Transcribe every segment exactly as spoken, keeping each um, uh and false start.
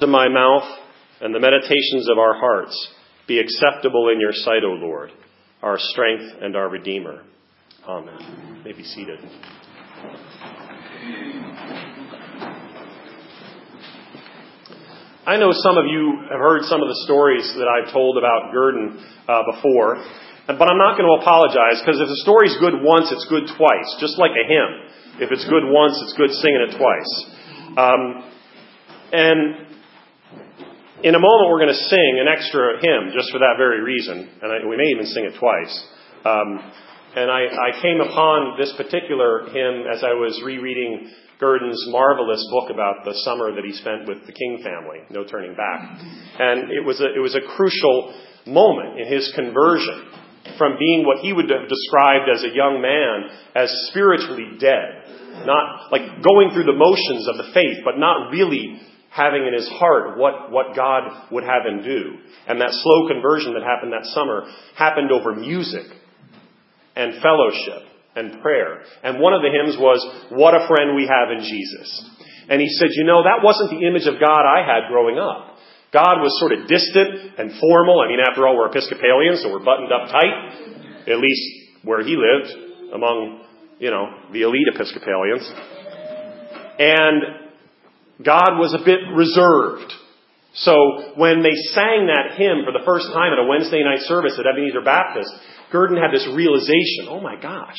of my mouth and the meditations of our hearts be acceptable in your sight, O Lord, our strength and our Redeemer. Amen. You may be seated. I know some of you have heard some of the stories that I've told about Gurdon uh, before, but I'm not going to apologize, because if the story's good once, it's good twice, just like a hymn. If it's good once, it's good singing it twice. Um, and in a moment, we're going to sing an extra hymn just for that very reason, and I, we may even sing it twice. Um, and I, I came upon this particular hymn as I was rereading Gurdon's marvelous book about the summer that he spent with the King family, No Turning Back. And it was a, it was a crucial moment in his conversion from being what he would have described as a young man as spiritually dead. Not like going through the motions of the faith, but not really having in his heart what, what God would have him do. And that slow conversion that happened that summer happened over music and fellowship and prayer. And one of the hymns was, "What a Friend We Have in Jesus." And he said, you know, that wasn't the image of God I had growing up. God was sort of distant and formal. I mean, after all, we're Episcopalians, so we're buttoned up tight, at least where he lived, among, you know, the elite Episcopalians. And God was a bit reserved. So when they sang that hymn for the first time at a Wednesday night service at Ebenezer Baptist, Gurdon had this realization, oh my gosh,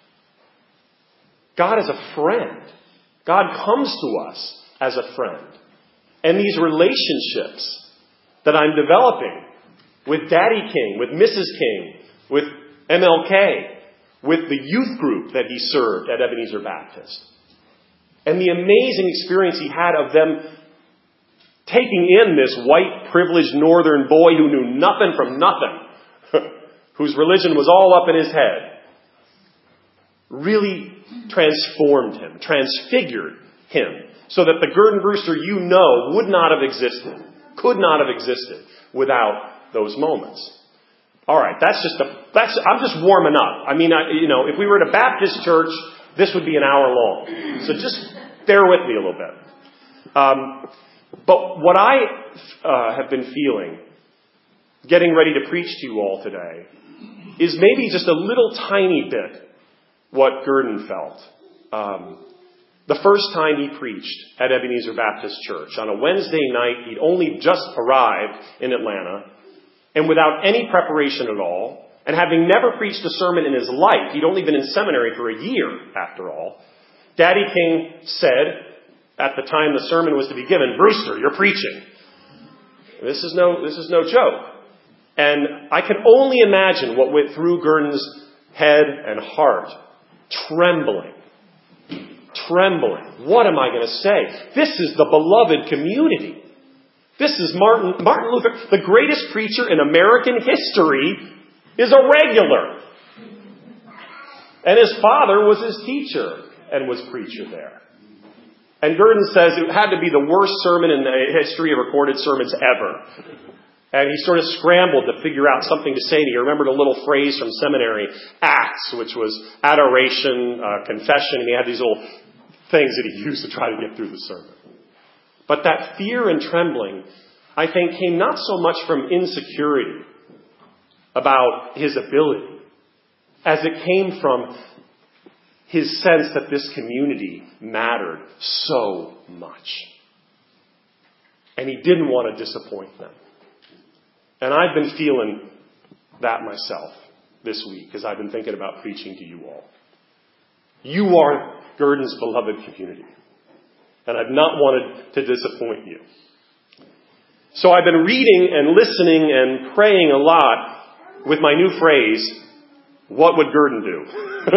God is a friend. God comes to us as a friend. And these relationships that I'm developing with Daddy King, with Missus King, with M L K, with the youth group that he served at Ebenezer Baptist, and the amazing experience he had of them taking in this white, privileged northern boy who knew nothing from nothing, whose religion was all up in his head, really transformed him, transfigured him, so that the Gurdon Brewster you know would not have existed, could not have existed without those moments. All right, that's just a, that's, I'm just warming up. I mean, I, you know, if we were at a Baptist church, this would be an hour long. So just bear with me a little bit. Um, but what I uh, have been feeling, getting ready to preach to you all today, is maybe just a little tiny bit what Gurdon felt. Um, the first time he preached at Ebenezer Baptist Church on a Wednesday night, he'd only just arrived in Atlanta, and without any preparation at all, and having never preached a sermon in his life, he'd only been in seminary for a year, after all, Daddy King said, at the time the sermon was to be given, "Brewster, you're preaching." This is no, this is no joke. And I can only imagine what went through Gurdon's head and heart. Trembling. Trembling. What am I going to say? This is the beloved community. This is Martin, Martin Luther, the greatest preacher in American history, is a regular. And his father was his teacher and was preacher there. And Gurdon says it had to be the worst sermon in the history of recorded sermons ever. And he sort of scrambled to figure out something to say. And he remembered a little phrase from seminary, Acts, which was adoration, uh, confession. And he had these little things that he used to try to get through the sermon. But that fear and trembling, I think, came not so much from insecurity about his ability, as it came from his sense that this community mattered so much. And he didn't want to disappoint them. And I've been feeling that myself this week as I've been thinking about preaching to you all. You are Gurdon's beloved community. And I've not wanted to disappoint you. So I've been reading and listening and praying a lot with my new phrase, what would Gurdon do?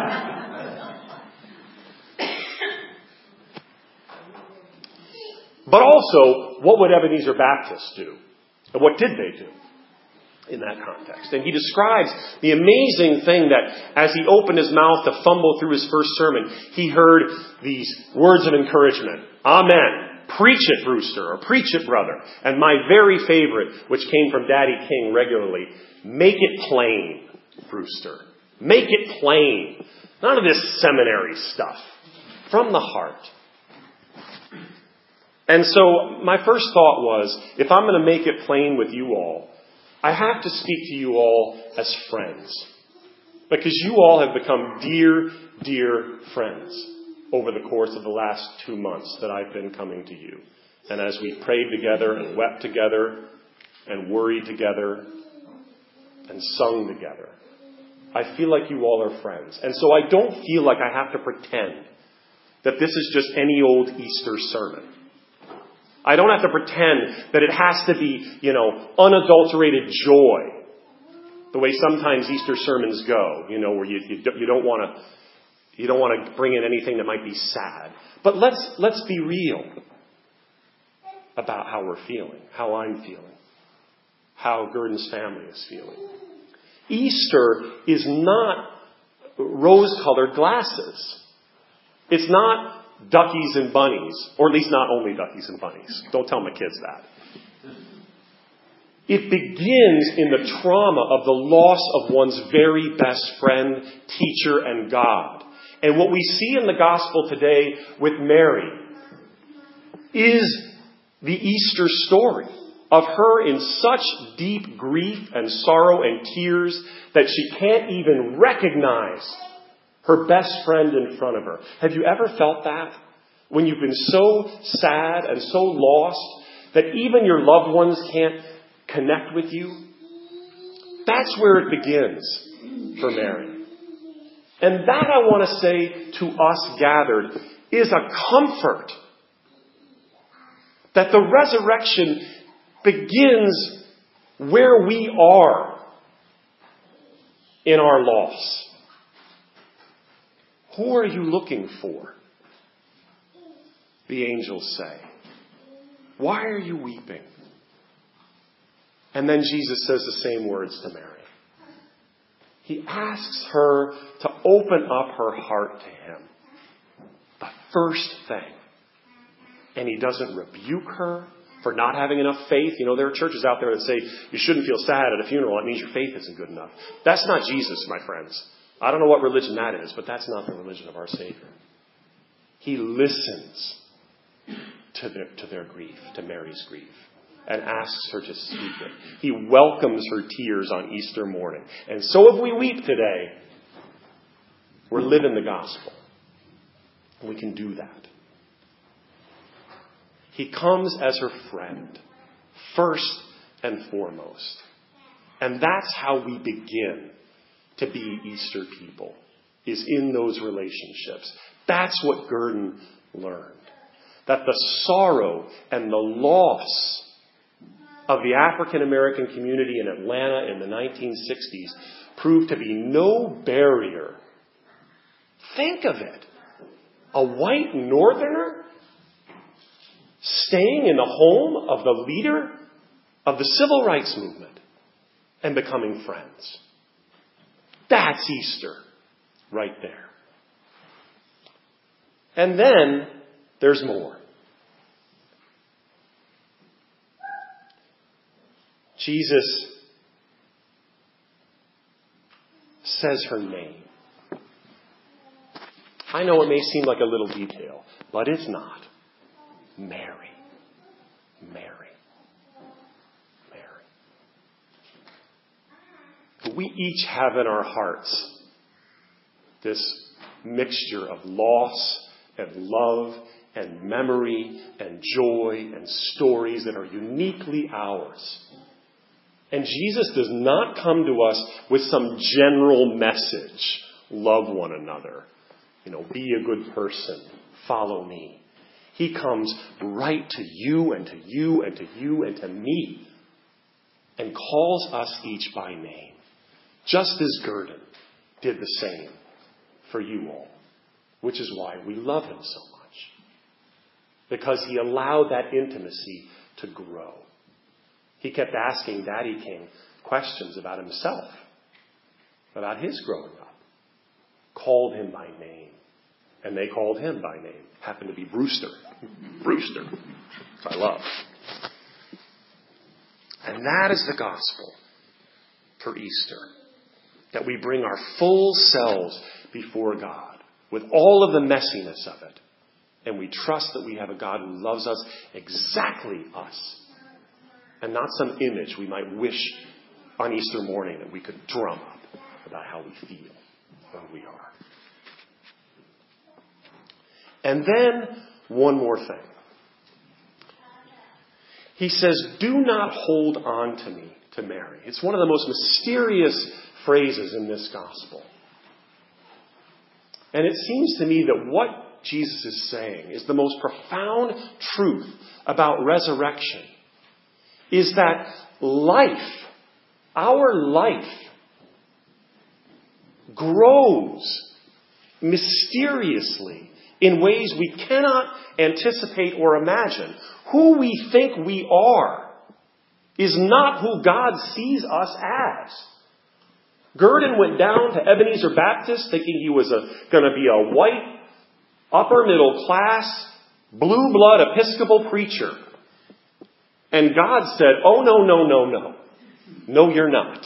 But also, what would Ebenezer Baptist do? And what did they do in that context? And he describes the amazing thing that as he opened his mouth to fumble through his first sermon, he heard these words of encouragement. Amen. Preach it, Brewster, or preach it, brother. And my very favorite, which came from Daddy King regularly, make it plain, Brewster. Make it plain. None of this seminary stuff. From the heart. And so my first thought was, if I'm going to make it plain with you all, I have to speak to you all as friends. Because you all have become dear, dear friends over the course of the last two months that I've been coming to you. And as we prayed together and wept together and worried together and sung together, I feel like you all are friends. And so I don't feel like I have to pretend that this is just any old Easter sermon. I don't have to pretend that it has to be, you know, unadulterated joy. The way sometimes Easter sermons go, you know, where you, you, you don't want to you don't want to bring in anything that might be sad. But let's let's be real about how we're feeling, how I'm feeling, how Gurdon's family is feeling. Easter is not rose-colored glasses. It's not duckies and bunnies, or at least not only duckies and bunnies. Don't tell my kids that. It begins in the trauma of the loss of one's very best friend, teacher, and God. And what we see in the gospel today with Mary is the Easter story of her in such deep grief and sorrow and tears that she can't even recognize her best friend in front of her. Have you ever felt that? When you've been so sad and so lost that even your loved ones can't connect with you? That's where it begins for Mary. And that, I want to say to us gathered, is a comfort. That the resurrection begins where we are in our loss. Who are you looking for? The angels say. Why are you weeping? And then Jesus says the same words to Mary. He asks her to open up her heart to him. The first thing. And he doesn't rebuke her for not having enough faith. You know, there are churches out there that say you shouldn't feel sad at a funeral. That means your faith isn't good enough. That's not Jesus, my friends. I don't know what religion that is, but that's not the religion of our Savior. He listens to their, to their grief, to Mary's grief, and asks her to speak it. He welcomes her tears on Easter morning. And so if we weep today, we're living the gospel. And we can do that. He comes as her friend, first and foremost. And that's how we begin to be Easter people, is in those relationships. That's what Gurdon learned. That the sorrow and the loss of the African American community in Atlanta in the nineteen sixties proved to be no barrier. Think of it. A white northerner staying in the home of the leader of the civil rights movement and becoming friends. That's Easter right there. And then there's more. Jesus says her name. I know it may seem like a little detail, but it's not. Mary. Mary. Mary. We each have in our hearts this mixture of loss and love and memory and joy and stories that are uniquely ours. And Jesus does not come to us with some general message. Love one another. You know, be a good person. Follow me. He comes right to you and to you and to you and to me and calls us each by name. Just as Gurdon did the same for you all. Which is why we love him so much. Because he allowed that intimacy to grow. He kept asking Daddy King questions about himself. About his growing up. Called him by name. And they called him by name. Happened to be Brewster. Brewster. Which I love. And that is the gospel for Easter. That we bring our full selves before God. With all of the messiness of it. And we trust that we have a God who loves us exactly us. And not some image we might wish on Easter morning that we could drum up about how we feel or who we are. And then, one more thing. He says, do not hold on to me, to Mary. It's one of the most mysterious phrases in this gospel. And it seems to me that what Jesus is saying is the most profound truth about resurrection is that life, our life, grows mysteriously in ways we cannot anticipate or imagine. Who we think we are is not who God sees us as. Gurdon went down to Ebenezer Baptist thinking he was going to be a white, upper middle class, blue blood Episcopal preacher. And God said, oh, no, no, no, no. No, you're not.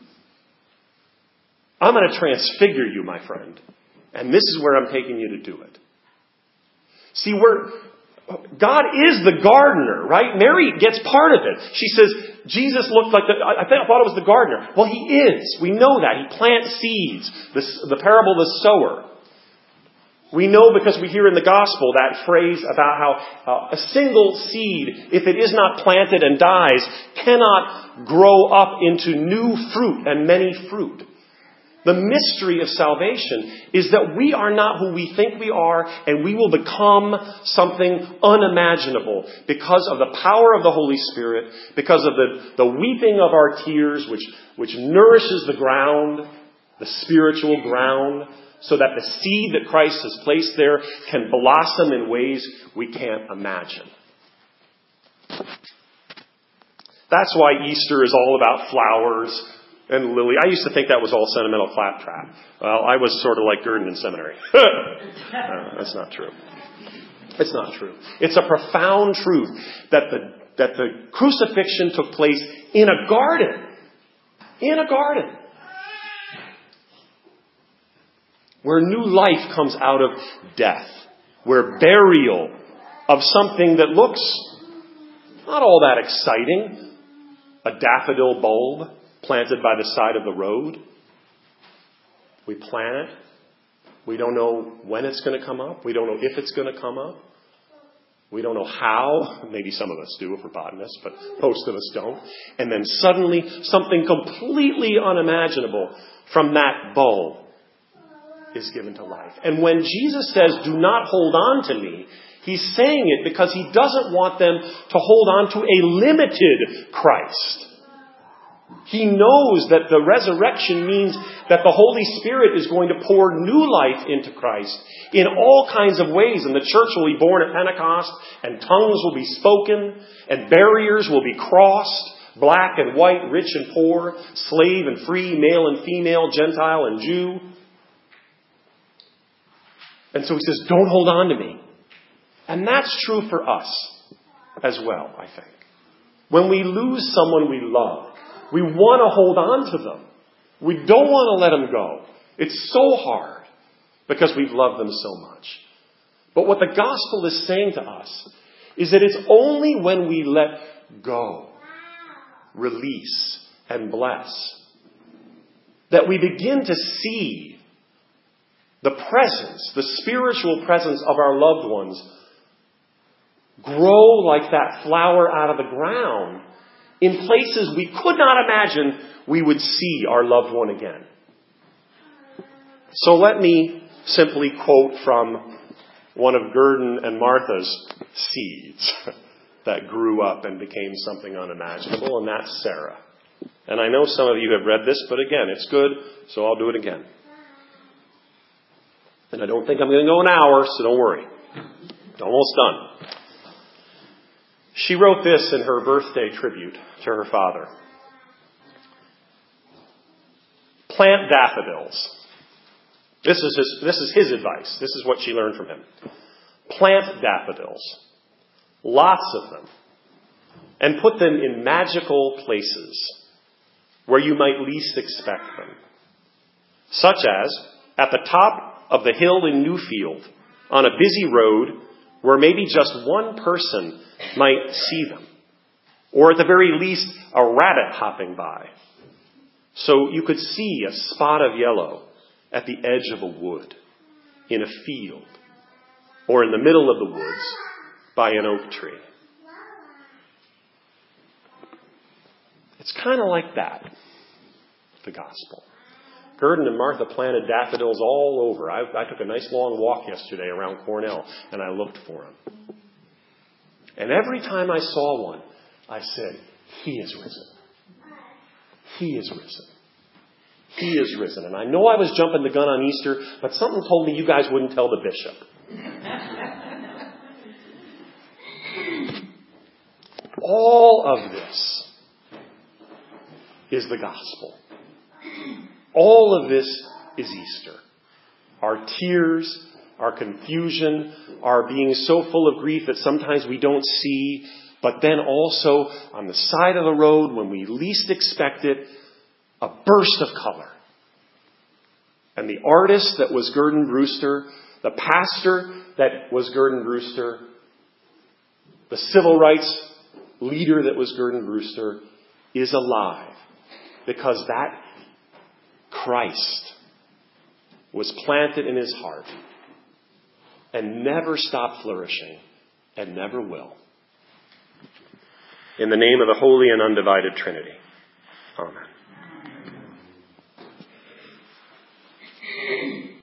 I'm going to transfigure you, my friend. And this is where I'm taking you to do it. See, we're, God is the gardener, right? Mary gets part of it. She says, Jesus looked like the, I, th- I thought it was the gardener. Well, he is. We know that. He plants seeds. This, the parable of the sower. We know because we hear in the gospel that phrase about how uh, a single seed, if it is not planted and dies, cannot grow up into new fruit and many fruit. The mystery of salvation is that we are not who we think we are, and we will become something unimaginable because of the power of the Holy Spirit, because of the, the weeping of our tears, which, which nourishes the ground, the spiritual ground, so that the seed that Christ has placed there can blossom in ways we can't imagine. That's why Easter is all about flowers and lily. I used to think that was all sentimental claptrap. Well, I was sort of like Gurdon in seminary. No, that's not true. It's not true. It's a profound truth that the, that the crucifixion took place in a garden. In a garden. Where new life comes out of death. Where burial of something that looks not all that exciting. A daffodil bulb planted by the side of the road. We plant it. We don't know when it's going to come up. We don't know if it's going to come up. We don't know how. Maybe some of us do if we're botanists, but most of us don't. And then suddenly something completely unimaginable from that bulb is given to life. And when Jesus says, do not hold on to me, he's saying it because he doesn't want them to hold on to a limited Christ. He knows that the resurrection means that the Holy Spirit is going to pour new life into Christ in all kinds of ways. And the church will be born at Pentecost, and tongues will be spoken, and barriers will be crossed, black and white, rich and poor, slave and free, male and female, Gentile and Jew. And so he says, don't hold on to me. And that's true for us as well, I think. When we lose someone we love, we want to hold on to them. We don't want to let them go. It's so hard because we've loved them so much. But what the gospel is saying to us is that it's only when we let go, release, and bless that we begin to see the presence, the spiritual presence of our loved ones grow like that flower out of the ground in places we could not imagine we would see our loved one again. So let me simply quote from one of Gurdon and Martha's seeds that grew up and became something unimaginable, and that's Sarah. And I know some of you have read this, but again, it's good, so I'll do it again. And I don't think I'm going to go an hour, so don't worry. Almost done. She wrote this in her birthday tribute to her father. Plant daffodils. This is his, this is his advice. This is what she learned from him. Plant daffodils. Lots of them. And put them in magical places where you might least expect them. Such as at the top of the hill in Newfield, on a busy road where maybe just one person might see them. Or at the very least, a rabbit hopping by. So you could see a spot of yellow at the edge of a wood, in a field, or in the middle of the woods by an oak tree. It's kind of like that, the gospel. Gurdon and Martha planted daffodils all over. I, I took a nice long walk yesterday around Cornell, and I looked for them. And every time I saw one, I said, He is risen. He is risen. He is risen. And I know I was jumping the gun on Easter, but something told me you guys wouldn't tell the bishop. All of this is the gospel. All of this is Easter. Our tears, our confusion, our being so full of grief that sometimes we don't see, but then also on the side of the road when we least expect it, a burst of color. And the artist that was Gurdon Brewster, the pastor that was Gurdon Brewster, the civil rights leader that was Gurdon Brewster is alive because that Christ was planted in his heart and never stopped flourishing and never will. In the name of the Holy and Undivided Trinity. Amen.